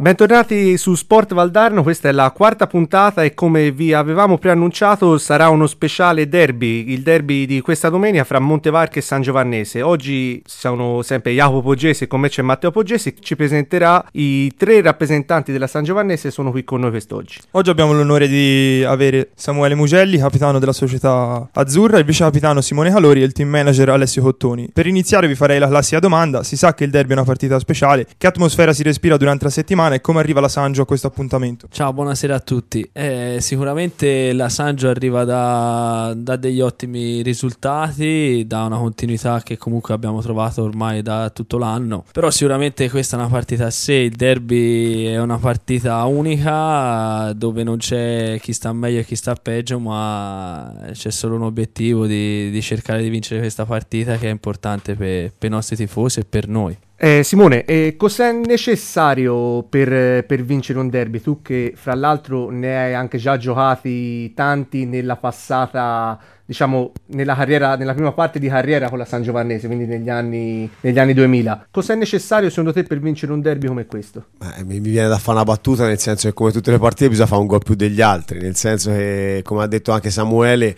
Bentornati su Sport Valdarno, questa è la quarta puntata e come vi avevamo preannunciato sarà uno speciale derby, il derby di questa domenica fra Montevarchi e San Giovannese. Oggi sono sempre Jacopo Poggesi e con me c'è Matteo Poggesi, che ci presenterà i tre rappresentanti della San Giovannese, sono qui con noi quest'oggi. Oggi abbiamo l'onore di avere Samuele Mugelli, capitano della società azzurra, il vice capitano Simone Calori e il team manager Alessio Cottoni. Per iniziare vi farei la classica domanda: si sa che il derby è una partita speciale, che atmosfera si respira durante la settimana e come arriva la Sangio a questo appuntamento? Ciao, buonasera a tutti. Sicuramente la Sangio arriva da degli ottimi risultati, da una continuità che comunque abbiamo trovato ormai da tutto l'anno, però sicuramente questa è una partita a sé. Il derby è una partita unica dove non c'è chi sta meglio e chi sta peggio, ma c'è solo un obiettivo di cercare di vincere questa partita, che è importante per i nostri tifosi e per noi. Simone, cos'è necessario per vincere un derby? Tu che fra l'altro ne hai anche già giocati tanti nella passata, diciamo nella prima parte di carriera con la San Giovannese, quindi negli anni 2000. Cos'è necessario secondo te per vincere un derby come questo? Mi viene da fare una battuta, nel senso che come tutte le partite bisogna fare un gol più degli altri, nel senso che, come ha detto anche Samuele,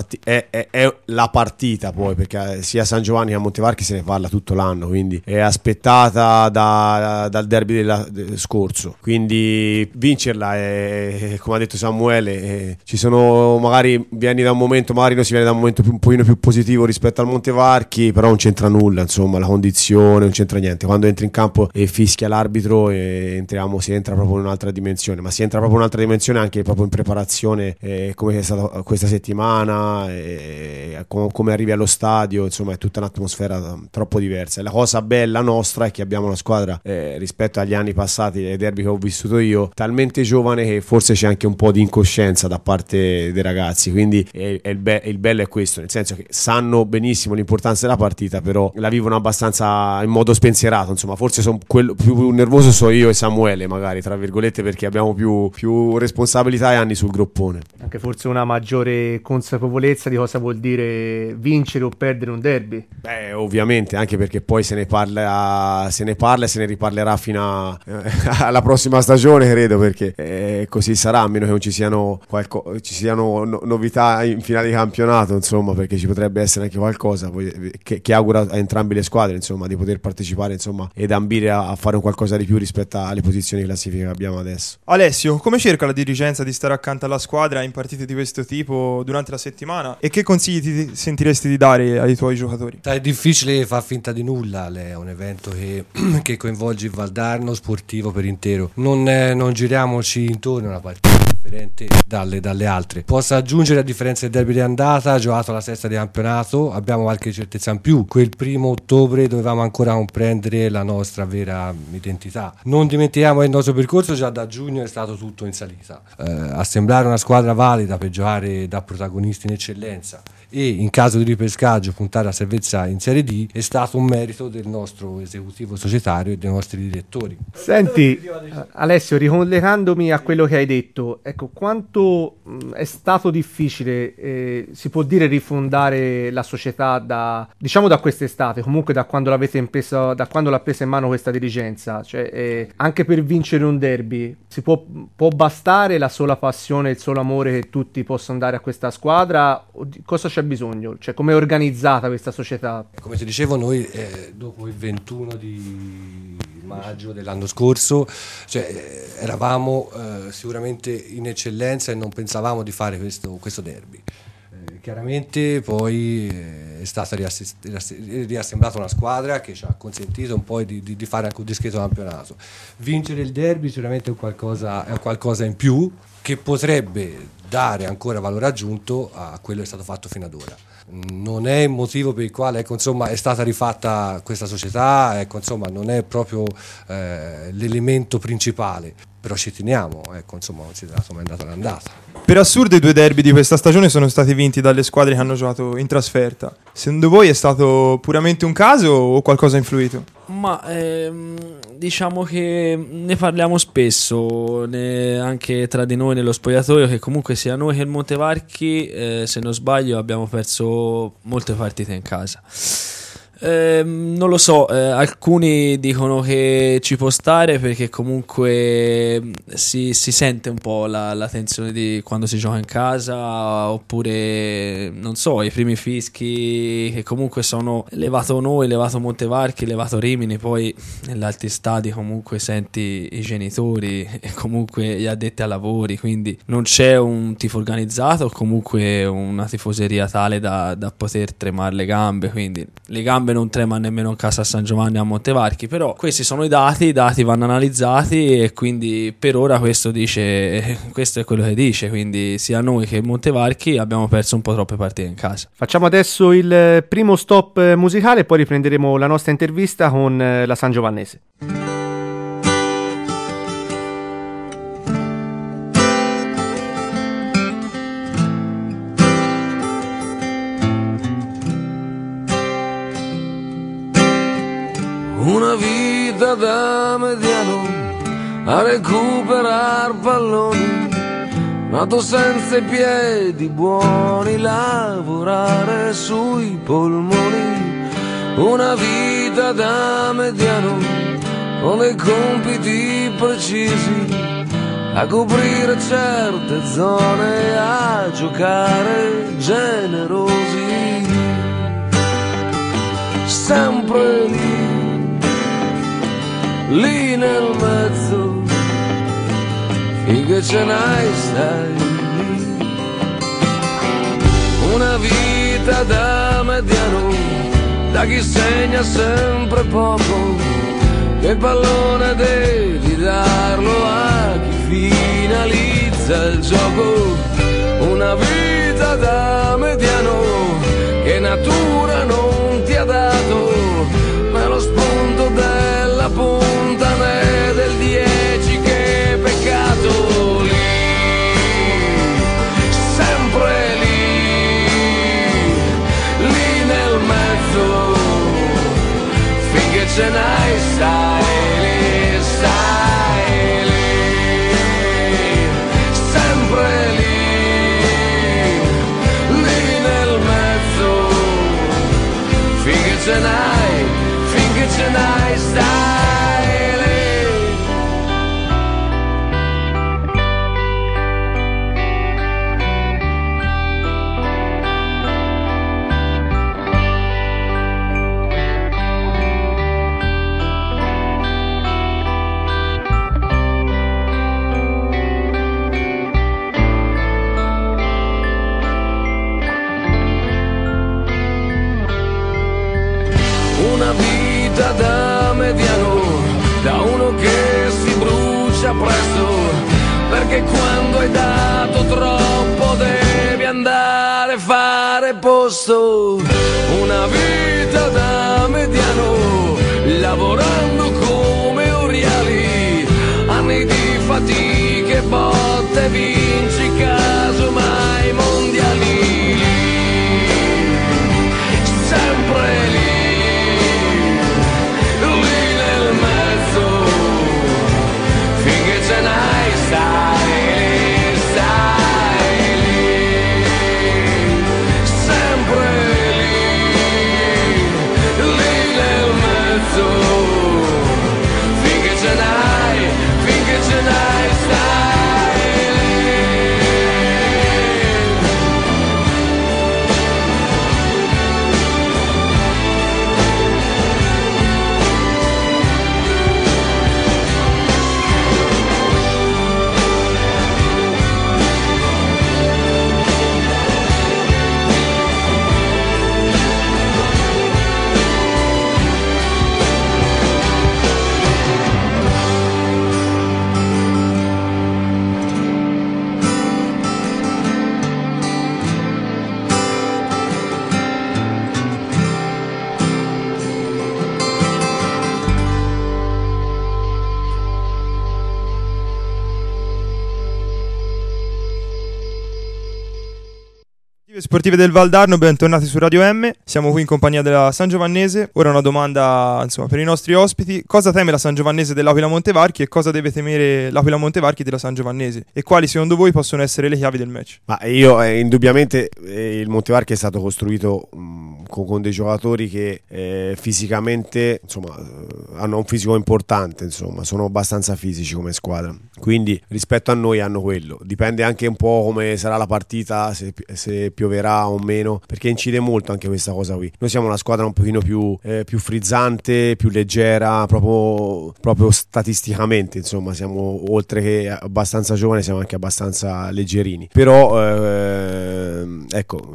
è la partita poi, perché sia a San Giovanni che a Montevarchi se ne parla tutto l'anno, quindi è aspettata dal derby scorso, quindi vincerla è, come ha detto Samuele, ci sono, magari vieni da un momento, magari si viene da un momento un pochino più positivo rispetto al Montevarchi, però non c'entra nulla, insomma, la condizione non c'entra niente. Quando entri in campo e fischia l'arbitro si entra proprio in un'altra dimensione, ma si entra proprio in un'altra dimensione anche proprio in preparazione, come è stata questa settimana, come arrivi allo stadio, insomma è tutta un'atmosfera troppo diversa. E la cosa bella nostra è che abbiamo una squadra, rispetto agli anni passati, ai derby che ho vissuto io, talmente giovane che forse c'è anche un po' di incoscienza da parte dei ragazzi, quindi il bello è questo, nel senso che sanno benissimo l'importanza della partita, però la vivono abbastanza in modo spensierato, insomma. Forse quello più nervoso sono io e Samuele, magari, tra virgolette, perché abbiamo più responsabilità e anni sul groppone. Anche forse una maggiore consapevolezza di cosa vuol dire vincere o perdere un derby. Ovviamente, anche perché poi se ne parla e se ne riparlerà fino alla prossima stagione, credo, perché così sarà, a meno che non ci siano novità in finale di campionato, insomma, perché ci potrebbe essere anche qualcosa che augura a entrambe le squadre, insomma, di poter partecipare, insomma, ed ambire a fare un qualcosa di più rispetto alle posizioni di classifica che abbiamo adesso. Alessio, come cerca la dirigenza di stare accanto alla squadra in partite di questo tipo durante la settimana e che consigli ti sentiresti di dare ai tuoi giocatori? È difficile far finta di nulla, è un evento che coinvolge il Valdarno sportivo per intero, non giriamoci intorno a una partita differente dalle altre. Posso aggiungere, a differenza del derby di andata, giocato la sesta di campionato, abbiamo qualche certezza in più. Quel 1 ottobre dovevamo ancora comprendere la nostra vera identità. Non dimentichiamo che il nostro percorso già da giugno è stato tutto in salita, assemblare una squadra valida per giocare da protagonisti in eccellenza e in caso di ripescaggio puntare a salvezza in Serie D è stato un merito del nostro esecutivo societario e dei nostri direttori. Senti Alessio, ricollegandomi a quello che hai detto, ecco, quanto è stato difficile, si può dire, rifondare la società da quest'estate, comunque da quando l'ha presa in mano questa dirigenza, cioè anche per vincere un derby può bastare la sola passione, il solo amore che tutti possono dare a questa squadra? Cosa c'è bisogno? Cioè, come è organizzata questa società? Come ti dicevo, noi dopo il 21 di maggio dell'anno scorso, eravamo sicuramente in eccellenza e non pensavamo di fare questo derby. Chiaramente poi è stata riassemblata una squadra che ci ha consentito un po' di fare anche un discreto campionato. Vincere il derby sicuramente è qualcosa in più che potrebbe dare ancora valore aggiunto a quello che è stato fatto fino ad ora. Non è il motivo per il quale è stata rifatta questa società, non è proprio l'elemento principale, però ci teniamo, considerato come è andata l'andata. Per assurdo i 2 derby di questa stagione sono stati vinti dalle squadre che hanno giocato in trasferta. Secondo voi è stato puramente un caso o qualcosa ha influito? Ma diciamo che ne parliamo spesso anche tra di noi nello spogliatoio, che comunque sia noi che il Montevarchi, se non sbaglio, abbiamo perso molte partite in casa. Non lo so, alcuni dicono che ci può stare perché comunque si sente un po' la tensione di quando si gioca in casa, oppure non so, i primi fischi che comunque sono levato noi, levato Montevarchi, levato Rimini, poi negli altri stadi comunque senti i genitori e comunque gli addetti ai lavori, quindi non c'è un tifo organizzato o comunque una tifoseria tale da poter tremare le gambe, quindi le gambe non trema nemmeno in casa a San Giovanni a Montevarchi, però questi sono i dati vanno analizzati e quindi per ora questo è quello che dice, quindi sia noi che Montevarchi abbiamo perso un po' troppe partite in casa. Facciamo adesso il primo stop musicale e poi riprenderemo la nostra intervista con la San Giovannese. Una vita da mediano a recuperar palloni, nato senza i piedi buoni, lavorare sui polmoni. Una vita da mediano con dei compiti precisi, a coprire certe zone, a giocare generosi, sempre lì nel mezzo, finché ce n'hai stai lì. Una vita da mediano, da chi segna sempre poco, che il pallone devi darlo a chi finalizza il gioco. Una vita da mediano che natura non ti ha dato, ma lo spunto della punta né del 10 che peccato. Lì, sempre lì nel mezzo, finché ce n'hai stai lì, sempre lì nel mezzo, finché ce n'hai stai lì. Una vita da mediano, da uno che si brucia presto, perché quando hai dato troppo devi andare a fare posto. Una vita da mediano, lavorando come oriali, anni di fatiche, botte, vinci casomai mondiali. Sempre lì, ce n'hai stai lì, sempre lì nel mezzo, finché ce n'hai stai lì. Sportive del Valdarno, bentornati su Radio M. Siamo qui in compagnia della San Giovannese. Ora una domanda, insomma, per i nostri ospiti: cosa teme la San Giovannese dell'Aquila Montevarchi e cosa deve temere l'Aquila Montevarchi della San Giovannese? E quali secondo voi possono essere le chiavi del match? Ma io indubbiamente il Montevarchi è stato costruito con dei giocatori che fisicamente, insomma, hanno un fisico importante, insomma, sono abbastanza fisici come squadra, quindi rispetto a noi hanno quello. Dipende anche un po' come sarà la partita, se pioverà o meno, perché incide molto anche questa cosa qui. Noi siamo una squadra un pochino più frizzante, più leggera, proprio statisticamente, insomma, siamo, oltre che abbastanza giovani, siamo anche abbastanza leggerini, però ecco,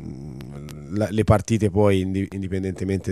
le partite poi, indipendentemente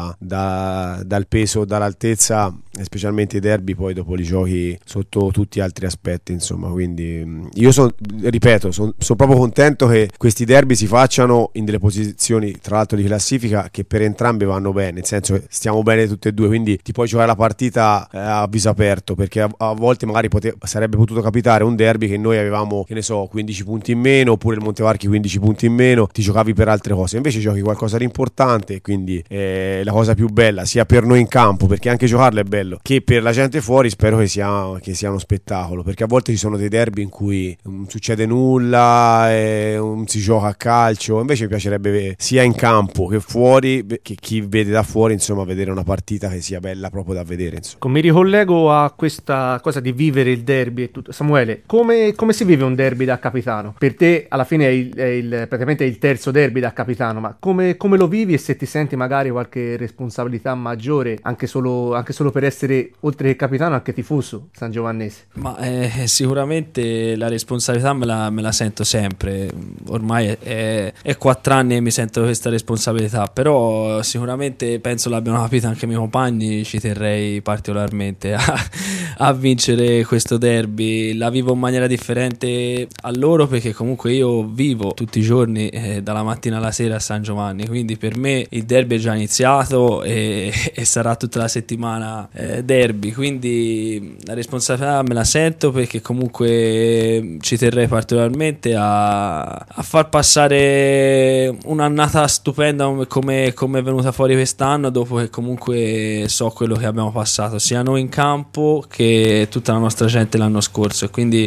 dal peso, dall'altezza, specialmente i derby, poi dopo li giochi sotto tutti altri aspetti, insomma. Quindi io sono proprio contento che questi derby si facciano in delle posizioni, tra l'altro, di classifica che per entrambe vanno bene, nel senso che stiamo bene tutte e due, quindi ti puoi giocare la partita a viso aperto, perché a volte magari sarebbe potuto capitare un derby che noi avevamo, che ne so, 15 punti in meno, oppure il Montevarchi 15 punti in meno, ti giocavi per altre cose, invece giochi qualcosa di importante, quindi la cosa più bella sia per noi in campo, perché anche giocarlo è bello, che per la gente fuori. Spero che sia uno spettacolo, perché a volte ci sono dei derby in cui non succede nulla, non si gioca a calcio. Invece mi piacerebbe sia in campo che fuori, che chi vede da fuori, insomma, vedere una partita che sia bella proprio da vedere, insomma. Mi ricollego a questa cosa di vivere il derby e tutto. Samuele, come si vive un derby da capitano? Per te alla fine praticamente è il terzo derby da capitano, ma come lo vivi, e se ti senti magari qualche responsabilità maggiore, anche solo per essere, oltre che capitano, anche tifoso sangiovannese? Ma sicuramente la responsabilità me la sento sempre, ormai è 4 anni che mi sento questa responsabilità, però sicuramente penso l'abbiano capito anche i miei compagni, ci terrei particolarmente a vincere questo derby. La vivo in maniera differente a loro, perché comunque io vivo tutti i giorni dalla mattina alla sera a San Giovanni, quindi per me il derby è già iniziato e sarà tutta la settimana derby, quindi la responsabilità me la sento, perché comunque ci terrei particolarmente a far passare un'annata stupenda come è venuta fuori quest'anno, dopo che comunque so quello che abbiamo passato sia noi in campo che tutta la nostra gente l'anno scorso, e quindi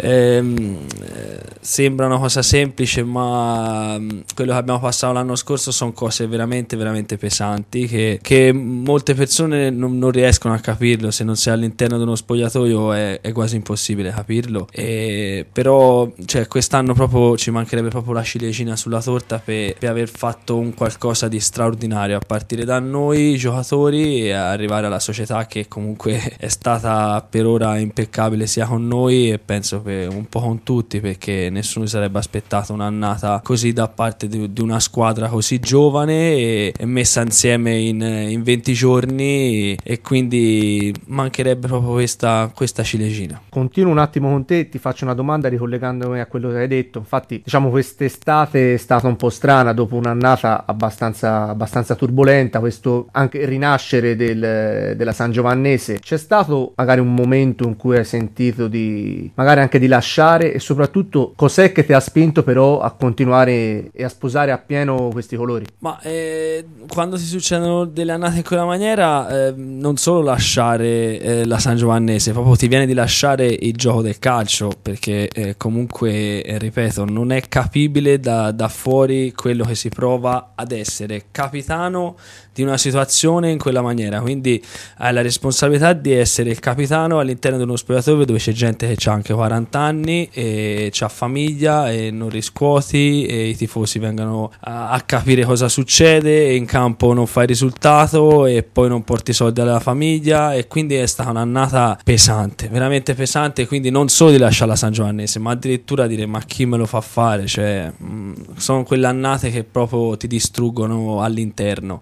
sembra una cosa semplice, ma quello che abbiamo passato l'anno scorso sono cose veramente veramente pesanti che molte persone non riescono a capirlo. Se non sei all'interno di uno spogliatoio è quasi impossibile capirlo, però cioè, quest'anno proprio ci mancherebbe proprio la ciliegina sulla torta per aver fatto un qualcosa di straordinario, a partire da noi giocatori e arrivare alla società, che comunque è stata per ora impeccabile sia con noi e penso che un po' con tutti, perché nessuno si sarebbe aspettato un'annata così da parte di una squadra così giovane e messa insieme in 20 giorni, e quindi mancherebbe proprio questa ciliegina. Continuo un attimo con te, ti faccio una domanda ricollegandomi a quello che hai detto. Infatti, diciamo, quest'estate è stata un po' strana, dopo un'annata abbastanza turbolenta, questo anche rinascere della Sangiovannese. C'è stato magari un momento in cui hai sentito magari anche di lasciare, e soprattutto cos'è che ti ha spinto però a continuare e a sposare appieno questi colori? Ma quando si succedono delle annate in quella maniera, non solo lasciare la Sangiovannese, proprio ti viene di lasciare il gioco del calcio, perché comunque ripeto, non è capibile da fuori quello che si prova ad essere capitano di una situazione in quella maniera, quindi hai la responsabilità di essere il capitano all'interno di uno spogliatoio dove c'è gente che ha anche 40 anni e c'ha famiglia e non riscuoti, e i tifosi vengono a capire cosa succede, e in campo non fai risultato e poi non porti soldi alla famiglia, e quindi è stata un'annata pesante, veramente pesante. Quindi non solo di lasciare la Sangiovannese, ma addirittura dire ma chi me lo fa fare, cioè sono quelle annate che proprio ti distruggono all'interno.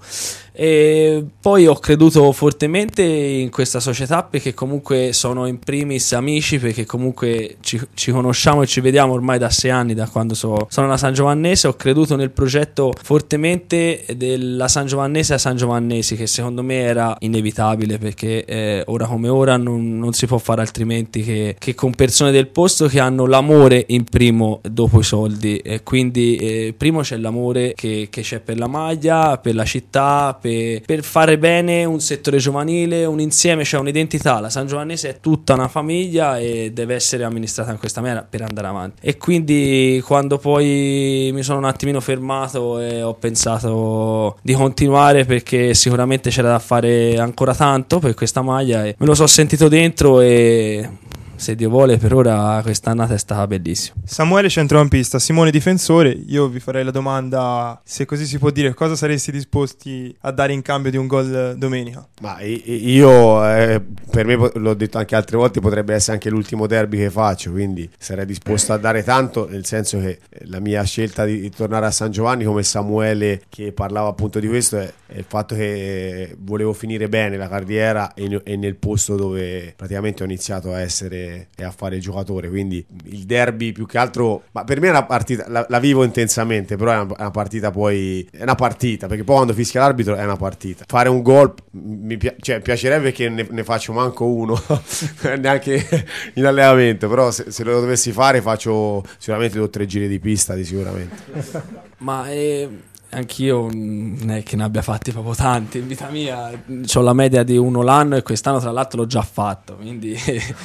E poi ho creduto fortemente in questa società, perché comunque sono in primis amici, perché comunque ci conosciamo e ci vediamo ormai da 6 anni, da quando sono alla Sangiovannese. Ho creduto nel progetto fortemente della Sangiovannese a Sangiovannesi, che secondo me era inevitabile inevitabile, perché ora come ora non si può fare altrimenti che con persone del posto che hanno l'amore in primo dopo i soldi, e quindi primo c'è l'amore che c'è per la maglia, per la città, per fare bene un settore giovanile, un insieme, c'è un'identità. La San Giovannese è tutta una famiglia e deve essere amministrata in questa maniera per andare avanti. E quindi quando poi mi sono un attimino fermato e ho pensato di continuare, perché sicuramente c'era da fare ancora tanto per questa maglia, e me lo so sentito dentro, e se Dio vuole per ora quest'annata è stata bellissima. Samuele centrocampista, Simone difensore. Io vi farei la domanda, se così si può dire, cosa saresti disposti a dare in cambio di un gol domenica? Ma io per me, l'ho detto anche altre volte, potrebbe essere anche l'ultimo derby che faccio, quindi sarei disposto a dare tanto, nel senso che la mia scelta di tornare a San Giovanni, come Samuele che parlava appunto di questo, è il fatto che volevo finire bene la carriera e nel posto dove praticamente ho iniziato a essere e a fare il giocatore. Quindi il derby più che altro, ma per me è una partita, la vivo intensamente, però è una partita, poi è una partita, perché poi quando fischia l'arbitro è una partita. Fare un gol cioè, piacerebbe che ne faccio manco uno neanche in allenamento, però se lo dovessi fare faccio sicuramente 2 o 3 giri di pista di sicuramente. Ma anch'io non è che ne abbia fatti proprio tanti in vita mia, ho la media di 1 l'anno, e quest'anno tra l'altro l'ho già fatto, quindi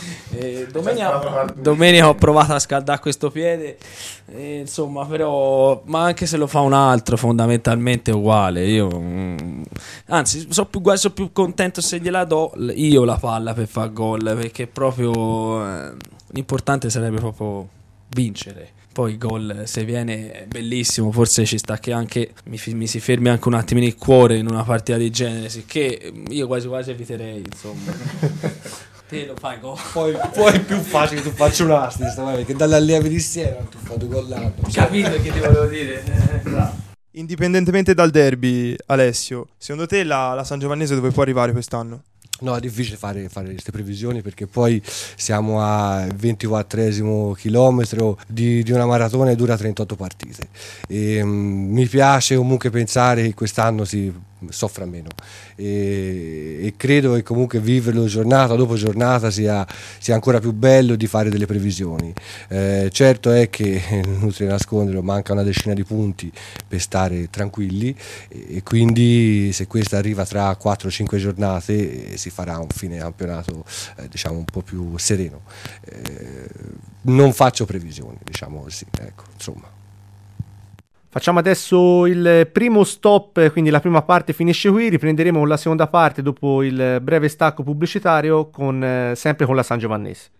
domenica ho provato a scaldare questo piede, insomma, però, ma anche se lo fa un altro fondamentalmente è uguale. Io anzi sono più contento se gliela do io la palla per far gol, perché proprio l'importante sarebbe proprio vincere. Poi il gol, se viene, è bellissimo, forse ci sta che anche mi si fermi anche un attimino il cuore in una partita di genere, sicché io quasi quasi eviterei, insomma. Te lo fai gol. Poi è più facile che tu faccia un assist, perché dalle allievi di Siena tu fai 2 gol l'anno. Capito che ti volevo dire? Indipendentemente dal derby, Alessio, secondo te la San Giovannese dove può arrivare quest'anno? No, è difficile fare queste previsioni, perché poi siamo al 24esimo chilometro di una maratona e dura 38 partite. Mi piace comunque pensare che quest'anno si soffra meno, e credo che comunque viverlo giornata dopo giornata sia ancora più bello di fare delle previsioni. Certo è che, inutile nasconderlo, manca una decina di punti per stare tranquilli, e quindi se questa arriva tra 4-5 giornate si farà un fine campionato diciamo un po' più sereno. Non faccio previsioni, diciamo così, ecco, insomma. Facciamo adesso il primo stop, quindi la prima parte finisce qui, riprenderemo la seconda parte dopo il breve stacco pubblicitario sempre con la San Giovannese.